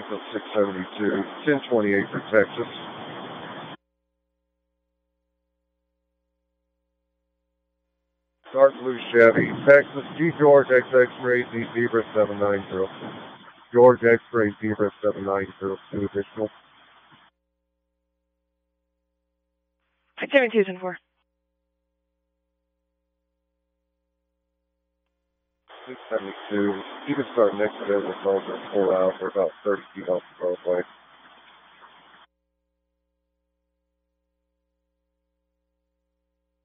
Texas 672, 1028 for Texas. Dark Blue Chevy, Texas, G George X-Ray, Z Zebra 790. George X-Ray Zebra 790, 2 additional. 7274. 672. You can start next to it with over 4 out for about 30 feet off the roadway.